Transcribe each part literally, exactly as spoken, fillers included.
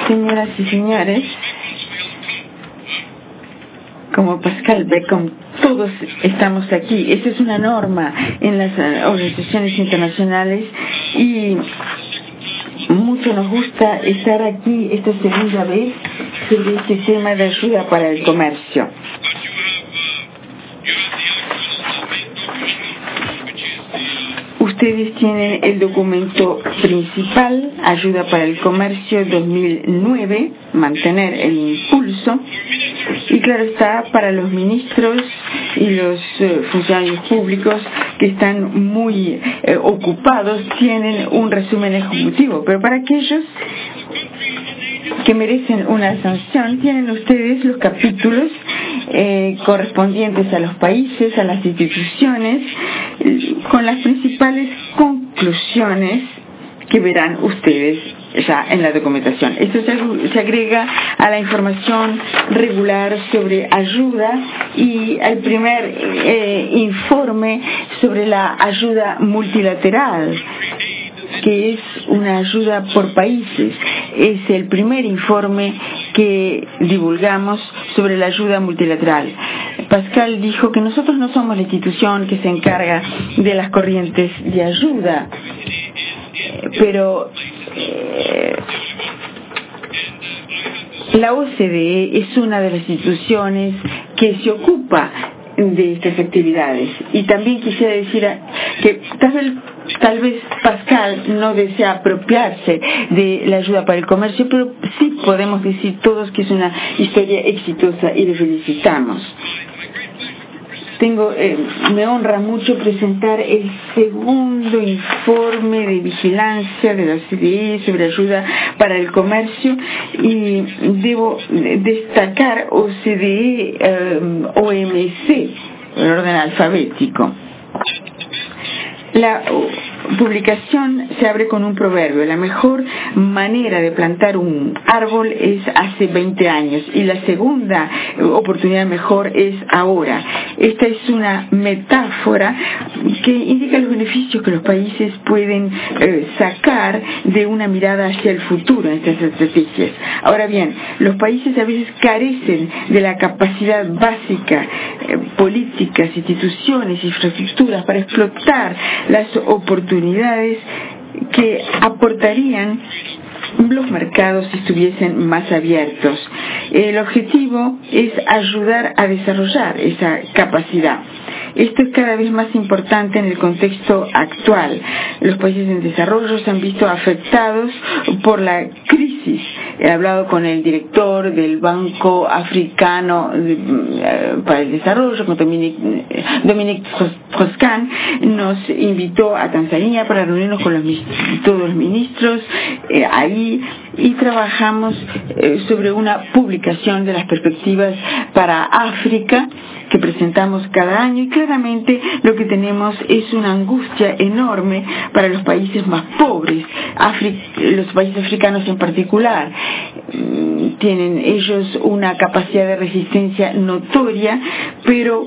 Señoras y señores, como Pascal Beckham, todos estamos aquí. Esta es una norma en las organizaciones internacionales y mucho nos gusta estar aquí esta segunda vez sobre este tema de ayuda para el comercio. Ustedes tienen el documento principal, Ayuda para el Comercio dos mil nueve, mantener el impulso, y claro está, para los ministros y los eh, funcionarios públicos que están muy eh, ocupados, tienen un resumen ejecutivo, pero para aquellos que merecen una sanción, tienen ustedes los capítulos eh, correspondientes a los países, a las instituciones, eh, con las principales conclusiones que verán ustedes ya en la documentación. Esto se, se agrega a la información regular sobre ayuda y al primer eh, informe sobre la ayuda multilateral, que es una ayuda por países. Es el primer informe que divulgamos sobre la ayuda multilateral. Pascal dijo que nosotros no somos la institución que se encarga de las corrientes de ayuda, pero eh, la O C D E es una de las instituciones que se ocupa de estas actividades. Y también quisiera decir que tal vez, tal vez Pascal no desea apropiarse de la ayuda para el comercio, pero sí podemos decir todos que es una historia exitosa y le felicitamos. Tengo, eh, me honra mucho presentar el segundo informe de vigilancia de la O C D E sobre ayuda para el comercio, y debo destacar O C D E, eh, O M C, en orden alfabético. La publicación se abre con un proverbio: la mejor manera de plantar un árbol es hace veinte años y la segunda oportunidad mejor es ahora. Esta es una metáfora que indica los beneficios que los países pueden eh, sacar de una mirada hacia el futuro en estas estrategias. Ahora bien, los países a veces carecen de la capacidad básica, eh, políticas, instituciones, infraestructuras para explotar las oportunidades que aportarían los mercados si estuviesen más abiertos. El objetivo es ayudar a desarrollar esa capacidad. Esto es cada vez más importante en el contexto actual. Los países en desarrollo se han visto afectados por la crisis. He hablado con el director del Banco Africano para el Desarrollo, con Dominique Strauss-Kahn. Nos invitó a Tanzania para reunirnos con los, todos los ministros eh, ahí, y trabajamos eh, sobre una publicación de las perspectivas para África que presentamos cada año, y claramente lo que tenemos es una angustia enorme para los países más pobres, Afri- los países africanos en particular. Tienen ellos una capacidad de resistencia notoria, pero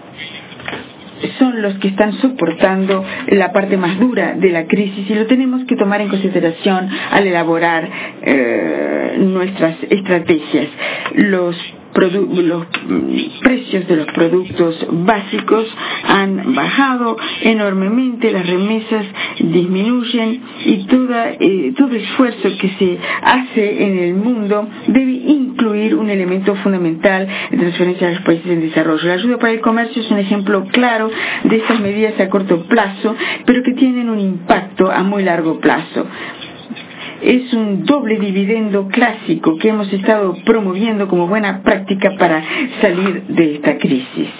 son los que están soportando la parte más dura de la crisis, y lo tenemos que tomar en consideración al elaborar eh, nuestras estrategias. Los los precios de los productos básicos han bajado enormemente, las remesas disminuyen, y toda, eh, todo esfuerzo que se hace en el mundo debe incluir un elemento fundamental de transferencia a los países en desarrollo. La ayuda para el comercio es un ejemplo claro de estas medidas a corto plazo, pero que tienen un impacto a muy largo plazo. Es un doble dividendo clásico que hemos estado promoviendo como buena práctica para salir de esta crisis.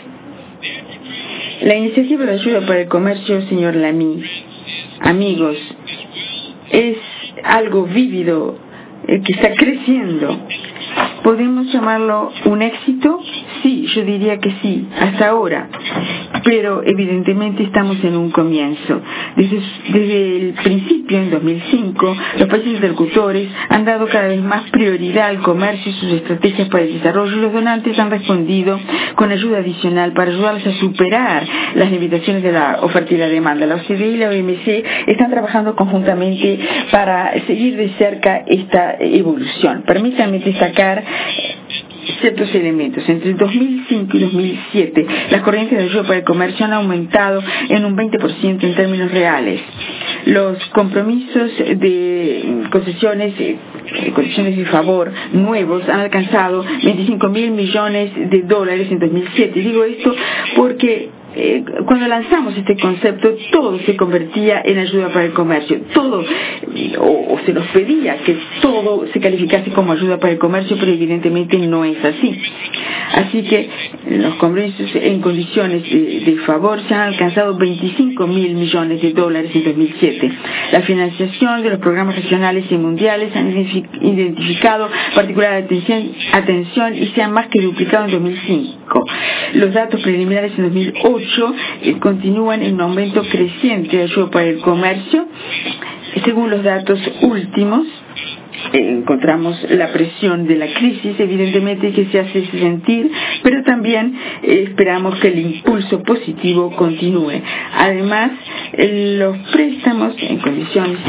La iniciativa de ayuda para el comercio, señor Lamy, amigos, es algo vívido eh, que está creciendo, ¿Podemos llamarlo un éxito? Sí, yo diría que sí, hasta ahora. Pero evidentemente estamos en un comienzo. Desde, desde el principio, en dos mil cinco, los países interlocutores han dado cada vez más prioridad al comercio y sus estrategias para el desarrollo. Los donantes han respondido con ayuda adicional para ayudarles a superar las limitaciones de la oferta y la demanda. La O C D E y la O M C están trabajando conjuntamente para seguir de cerca esta evolución. Permítanme destacar ciertos elementos. Entre el dos mil cinco y dos mil siete, las corrientes de ayuda para el comercio han aumentado en un veinte por ciento en términos reales. Los compromisos de concesiones, condiciones de favor nuevos han alcanzado veinticinco mil millones de dólares en dos mil siete. Digo esto porque Eh, cuando lanzamos este concepto, todo se convertía en ayuda para el comercio, todo, o, o se nos pedía que todo se calificase como ayuda para el comercio, pero evidentemente no es así. Así que los compromisos en condiciones de, de favor se han alcanzado veinticinco mil millones de dólares en dos mil siete. La financiación de los programas regionales y mundiales han identificado particular atención, atención y se han más que duplicado en dos mil cinco. Los datos preliminares en dos mil ocho eh, continúan en un aumento creciente de ayuda para el comercio. Según los datos últimos, eh, encontramos la presión de la crisis, evidentemente, que se hace sentir, pero también eh, esperamos que el impulso positivo continúe. Además, eh, los préstamos en condiciones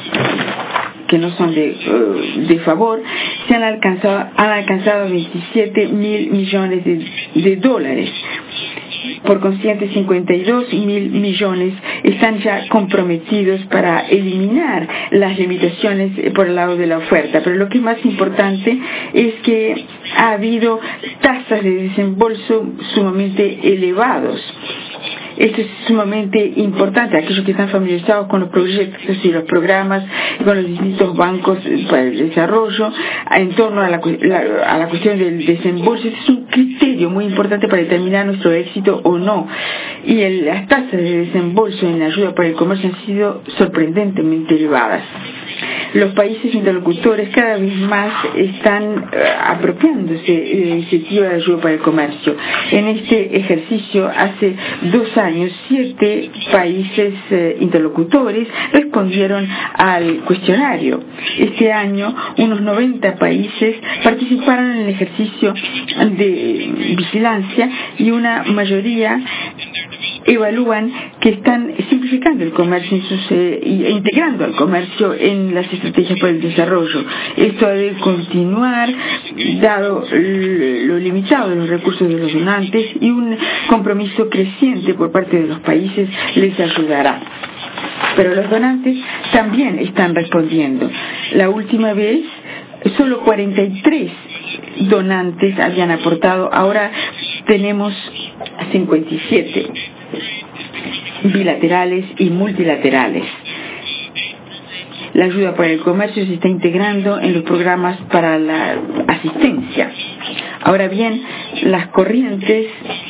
que no son de, uh, de favor, se han alcanzado, han alcanzado veintisiete mil millones de, de dólares. Por consiguiente, cincuenta y dos mil millones están ya comprometidos para eliminar las limitaciones por el lado de la oferta. Pero lo que es más importante es que ha habido tasas de desembolso sumamente elevados. Esto es sumamente importante. Aquellos que están familiarizados con los proyectos y los programas y con los distintos bancos para el desarrollo en torno a la, la, a la cuestión del desembolso, este es un criterio muy importante para determinar nuestro éxito o no. Y el, las tasas de desembolso en la ayuda para el comercio han sido sorprendentemente elevadas. Los países interlocutores cada vez más están uh, apropiándose de la iniciativa de ayuda para el comercio. En este ejercicio, hace dos años, siete países uh, interlocutores respondieron al cuestionario. Este año, unos noventa países participaron en el ejercicio de vigilancia y una mayoría evalúan que están simplificando el comercio en sus, eh, e integrando al comercio en las estrategias para el desarrollo. Esto debe continuar dado lo limitado de los recursos de los donantes, y un compromiso creciente por parte de los países les ayudará. Pero los donantes también están respondiendo. La última vez solo cuarenta y tres donantes habían aportado, ahora tenemos cincuenta y siete bilaterales y multilaterales. La ayuda para el comercio se está integrando en los programas para la asistencia. Ahora bien, las corrientes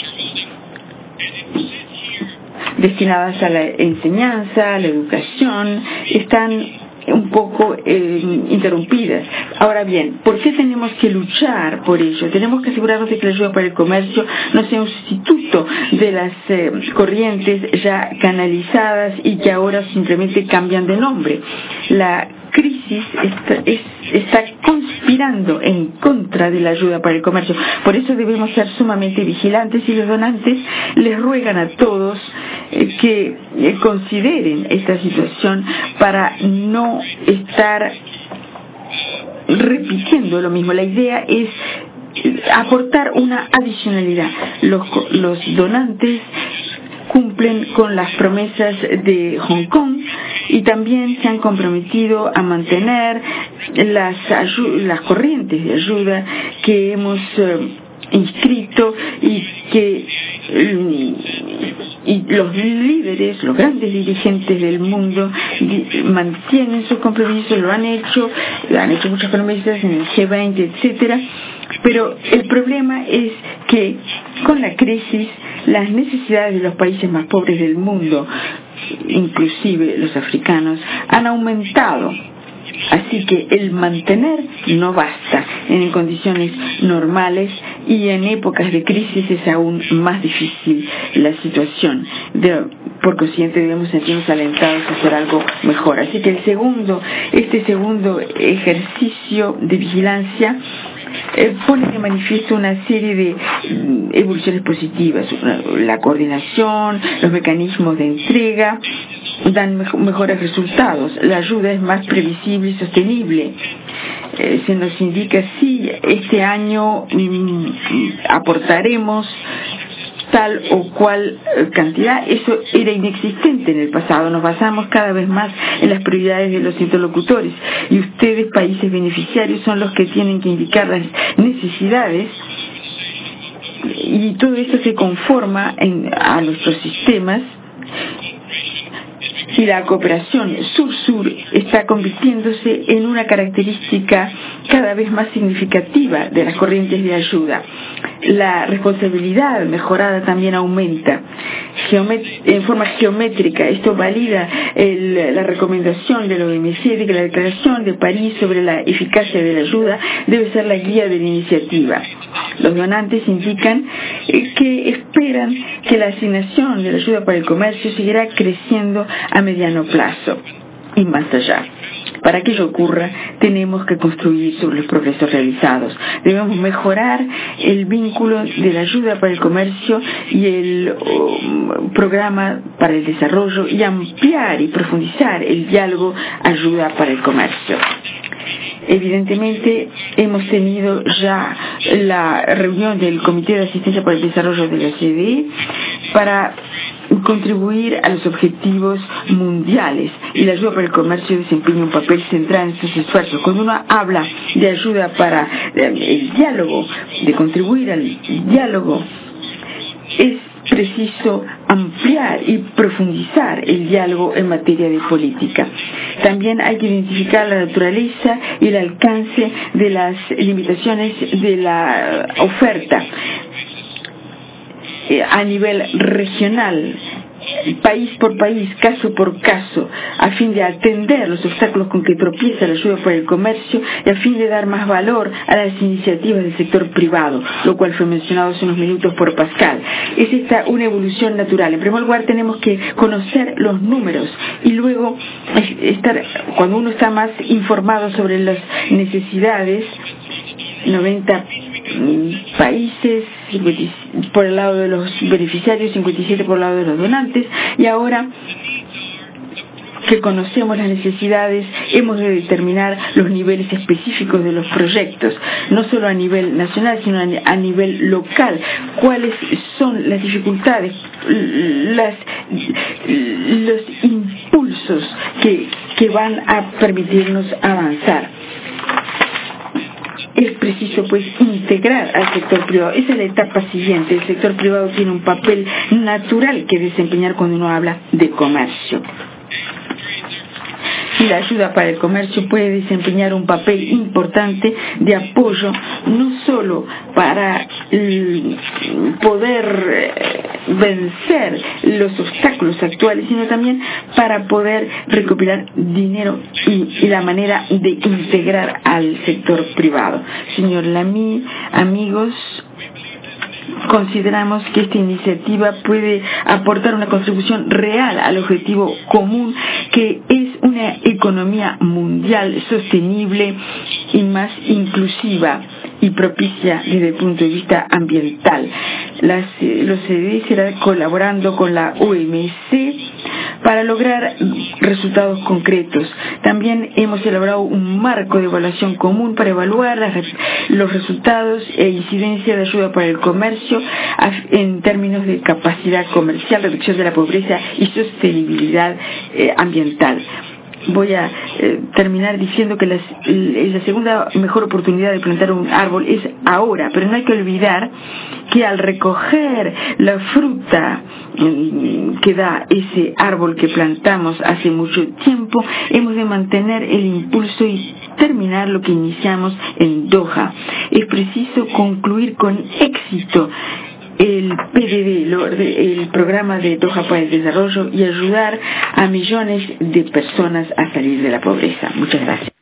destinadas a la enseñanza, a la educación, están un poco eh, interrumpidas. Ahora bien, ¿por qué tenemos que luchar por ello? Tenemos que asegurarnos de que la ayuda para el comercio no sea un sustituto de las eh, corrientes ya canalizadas y que ahora simplemente cambian de nombre. La crisis está, es, está conspirando en contra de la ayuda para el comercio. Por eso debemos ser sumamente vigilantes, y los donantes les ruegan a todos eh, que eh, consideren esta situación para no estar repitiendo lo mismo. La idea es aportar una adicionalidad. Los, los donantes cumplen con las promesas de Hong Kong y también se han comprometido a mantener las, las corrientes de ayuda que hemos eh, inscrito, y que y los líderes, los grandes dirigentes del mundo mantienen sus compromisos, lo han hecho, han hecho muchas promesas en el G veinte, etcétera. Pero el problema es que con la crisis las necesidades de los países más pobres del mundo, inclusive los africanos, han aumentado. Así que el mantener no basta. en condiciones normales, y en épocas de crisis es aún más difícil la situación. De, por consiguiente debemos sentirnos alentados a hacer algo mejor. Así que el segundo, este segundo ejercicio de vigilancia Eh, pone de manifiesto una serie de mm, evoluciones positivas. La coordinación, los mecanismos de entrega dan mej- mejores resultados. La ayuda es más previsible y sostenible. Eh, se nos indica si este año mm, aportaremos tal o cual cantidad. Eso era inexistente en el pasado. Nos basamos cada vez más en las prioridades de los interlocutores, y ustedes, países beneficiarios, son los que tienen que indicar las necesidades, y todo esto se conforma en, a nuestros sistemas. Y la cooperación sur-sur está convirtiéndose en una característica cada vez más significativa de las corrientes de ayuda. La responsabilidad mejorada también aumenta Geomet- en forma geométrica. Esto valida el, la recomendación de la O M C de que la Declaración de París sobre la eficacia de la ayuda debe ser la guía de la iniciativa. Los donantes indican eh, que esperan que la asignación de la ayuda para el comercio seguirá creciendo a mediano plazo y más allá. Para que ello ocurra, tenemos que construir sobre los progresos realizados. Debemos mejorar el vínculo de la ayuda para el comercio y el um, programa para el desarrollo, y ampliar y profundizar el diálogo ayuda para el comercio. Evidentemente, hemos tenido ya la reunión del Comité de Asistencia para el Desarrollo de la O C D E para contribuir a los objetivos mundiales, y la ayuda para el comercio desempeña un papel central en estos esfuerzos. Cuando uno habla de ayuda para el diálogo, de contribuir al diálogo, es preciso ampliar y profundizar el diálogo en materia de política. También hay que identificar la naturaleza y el alcance de las limitaciones de la oferta eh, a nivel regional, país por país, caso por caso, a fin de atender los obstáculos con que tropieza la ayuda para el comercio, y a fin de dar más valor a las iniciativas del sector privado, lo cual fue mencionado hace unos minutos por Pascal. Es esta una evolución natural. En primer lugar, tenemos que conocer los números, y luego estar, cuando uno está más informado sobre las necesidades, noventa países por el lado de los beneficiarios, cincuenta y siete por el lado de los donantes, y ahora que conocemos las necesidades, hemos de determinar los niveles específicos de los proyectos, no solo a nivel nacional, sino a nivel local. ¿Cuáles son las dificultades, las, los impulsos que, que van a permitirnos avanzar? Es preciso, pues, integrar al sector privado. Esa es la etapa siguiente. El sector privado tiene un papel natural que desempeñar cuando uno habla de comercio. Y la ayuda para el comercio puede desempeñar un papel importante de apoyo, no solo para poder vencer los obstáculos actuales, sino también para poder recopilar dinero y, y la manera de integrar al sector privado. Señor Lamy, amigos, consideramos que esta iniciativa puede aportar una contribución real al objetivo común, que es una economía mundial sostenible y más inclusiva y propicia desde el punto de vista ambiental. Las, los C D E será colaborando con la O M C para lograr resultados concretos. También hemos elaborado un marco de evaluación común para evaluar las, los resultados e incidencia de ayuda para el comercio en términos de capacidad comercial, reducción de la pobreza y sostenibilidad eh, ambiental. Voy a eh, terminar diciendo que las, la segunda mejor oportunidad de plantar un árbol es ahora, pero no hay que olvidar que al recoger la fruta eh, que da ese árbol que plantamos hace mucho tiempo, hemos de mantener el impulso y terminar lo que iniciamos en Doha. Es preciso concluir con éxito el P D D, el programa de Doha para el desarrollo, y ayudar a millones de personas a salir de la pobreza. Muchas gracias.